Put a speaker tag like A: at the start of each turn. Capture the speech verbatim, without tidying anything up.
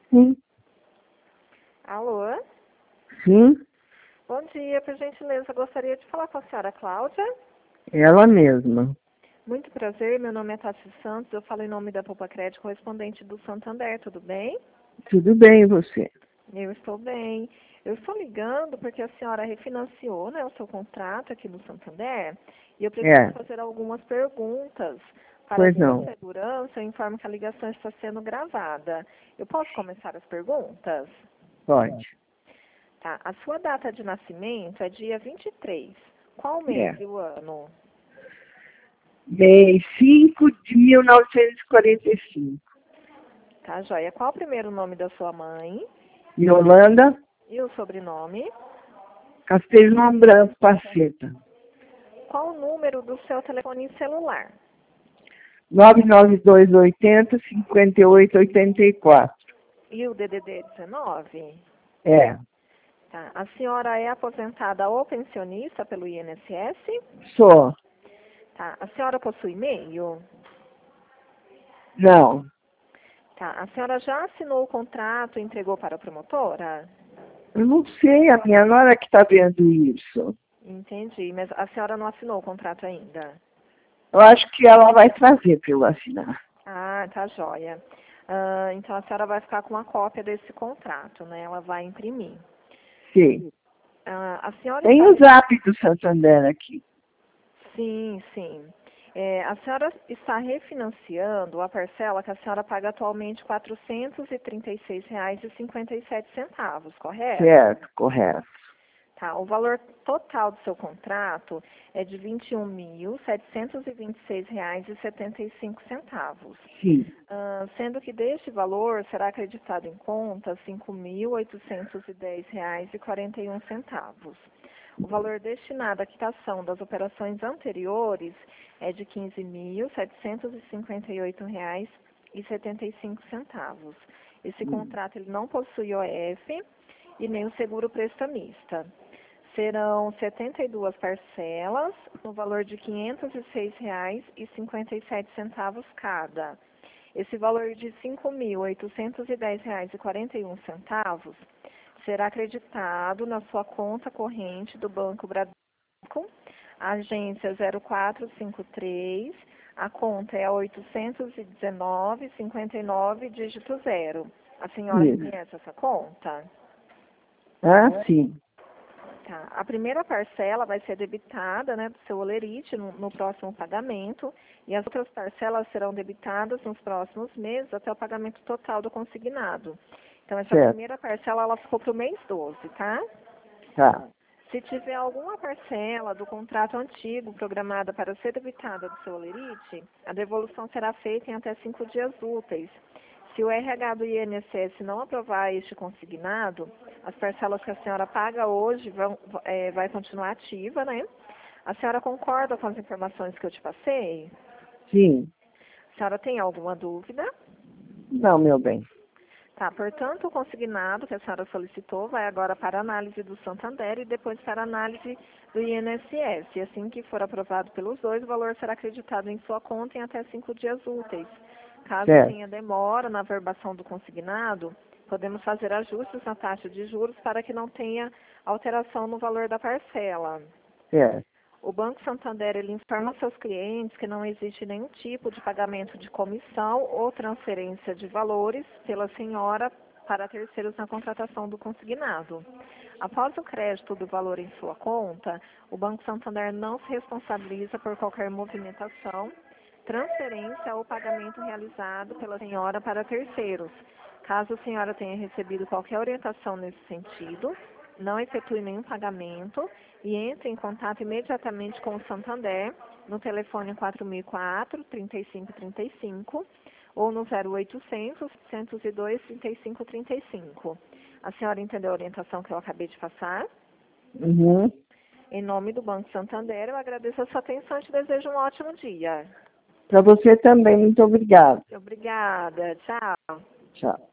A: Sim.
B: Alô?
A: Sim,
B: Bom dia, por gentileza, gostaria de falar com a senhora Cláudia.
A: ela mesma.
B: Muito prazer, meu nome é Tassi Santos, eu falo em nome da Poupa Crédito, correspondente do Santander, tudo bem?
A: Tudo bem, e você?
B: Eu estou bem. Eu estou ligando porque a senhora refinanciou, né, o seu contrato aqui no Santander e eu preciso
A: É,
B: fazer algumas perguntas. Para
A: pois
B: sua
A: não.
B: segurança, eu informo que a ligação está sendo gravada. Eu posso começar as perguntas?
A: Pode.
B: Tá. A sua data de nascimento é dia vinte e três. Qual mês
A: É.
B: e o ano?
A: Bem, cinco de mil novecentos e quarenta e cinco.
B: Tá, joia. Qual o primeiro nome da sua mãe?
A: Yolanda
B: E o sobrenome?
A: Castelhão Branco Paceta.
B: Qual o número do seu telefone celular?
A: nove nove dois oito zero, cinco oito oito quatro.
B: E o D D D dezenove?
A: É.
B: Tá. A senhora é aposentada ou pensionista pelo I N S S?
A: Sou.
B: Tá. A senhora possui e-mail?
A: Não.
B: Tá. A senhora já assinou o contrato e entregou para a promotora?
A: Eu não sei, a minha nora que está vendo isso.
B: Entendi, mas a senhora não assinou o contrato ainda?
A: Eu acho que ela vai trazer para eu assinar.
B: Ah, tá joia. Ah, então a senhora vai ficar com uma cópia desse contrato, né? Ela vai imprimir.
A: Sim.
B: Ah, a senhora
A: Tem
B: está...
A: o zap do Santander aqui.
B: Sim, sim. É, a senhora está refinanciando a parcela que a senhora paga atualmente quatrocentos e trinta e seis reais e cinquenta e sete centavos, correto?
A: Certo, correto.
B: Tá, o valor total do seu contrato é de vinte e um mil, setecentos e vinte e seis reais e setenta e cinco centavos.
A: Sim.
B: Uh, sendo que deste valor será acreditado em conta cinco mil oitocentos e dez reais e quarenta e um centavos. O valor destinado à quitação das operações anteriores é de quinze mil setecentos e cinquenta e oito reais e setenta e cinco centavos. Esse contrato ele não possui O F e nem o seguro prestamista. Serão setenta e duas parcelas no valor de quinhentos e seis reais e cinquenta e sete centavos cada. Esse valor de cinco mil oitocentos e dez reais e quarenta e um centavos será acreditado na sua conta corrente do Banco Bradesco, agência zero quatro cinco três, a conta é oitocentos e dezenove, cinquenta e nove, dígito zero. A senhora
A: Isso.
B: conhece essa conta?
A: Ah, sim.
B: Tá. A primeira parcela vai ser debitada, né, do seu olerite no, no próximo pagamento e as outras parcelas serão debitadas nos próximos meses até o pagamento total do consignado. Então, essa
A: Certo.
B: primeira parcela ela ficou para o mês doze, tá?
A: Tá.
B: Se tiver alguma parcela do contrato antigo programada para ser debitada do seu olerite, a devolução será feita em até cinco dias úteis. Se o R H do I N S S não aprovar este consignado, as parcelas que a senhora paga hoje vão, é, vai continuar ativa, né? A senhora concorda com as informações que eu te passei?
A: Sim.
B: A senhora tem alguma dúvida?
A: Não, meu bem.
B: Tá, portanto, o consignado que a senhora solicitou vai agora para análise do Santander e depois para análise do I N S S. E assim que for aprovado pelos dois, o valor será acreditado em sua conta em até cinco dias úteis. Caso
A: Certo.
B: tenha demora na verbação do consignado, podemos fazer ajustes na taxa de juros para que não tenha alteração no valor da parcela.
A: Certo.
B: O Banco Santander ele informa seus clientes que não existe nenhum tipo de pagamento de comissão ou transferência de valores pela senhora para terceiros na contratação do consignado. Após o crédito do valor em sua conta, o Banco Santander não se responsabiliza por qualquer movimentação, transferência ou pagamento realizado pela senhora para terceiros. Caso a senhora tenha recebido qualquer orientação nesse sentido, não efetue nenhum pagamento e entre em contato imediatamente com o Santander no telefone quatro mil e quatro, trinta e cinco trinta e cinco ou no zero oitocentos, cento e dois, trinta e cinco trinta e cinco. A senhora entendeu a orientação que eu acabei de passar?
A: Uhum.
B: Em nome do Banco Santander, eu agradeço a sua atenção e te desejo um ótimo dia.
A: Para você também, muito obrigada.
B: Obrigada. Tchau.
A: Tchau.